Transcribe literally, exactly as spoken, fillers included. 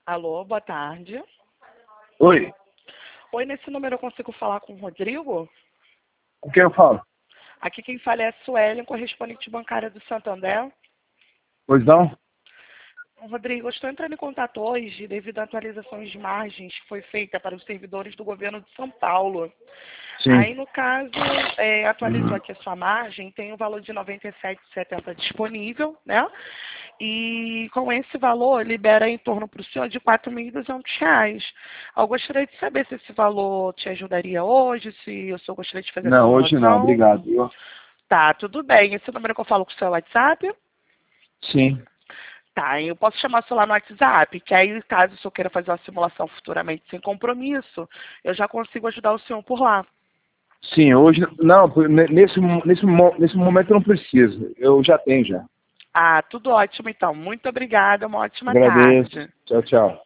Alô, boa tarde. Oi, Oi, nesse número eu consigo falar com o Rodrigo? com quem eu falo? Aqui quem fala é a Suelen, correspondente bancária do Santander. Pois não? Rodrigo, eu estou entrando em contato hoje devido a atualizações de margens que foi feita para os servidores do governo de São Paulo. Sim. Aí, no caso, é, atualizou aqui a sua margem, tem o valor de noventa e sete reais e setenta centavos disponível, né? E com esse valor, libera em torno para o senhor de quatro mil e duzentos reais. Eu gostaria de saber se esse valor te ajudaria hoje, se o senhor gostaria de fazer a Não, hoje não, simulação. obrigado. Eu... Tá, tudo bem. Esse número que eu falo com o seu WhatsApp? Sim. Tá, eu posso chamar o celular no WhatsApp, que aí, caso o senhor queira fazer uma simulação futuramente sem compromisso, eu já consigo ajudar o senhor por lá. Sim, hoje não, nesse, nesse, nesse momento eu não preciso. Eu já tenho já. Ah, tudo ótimo então. Muito obrigada, uma ótima Agradeço. tarde. Tchau, tchau.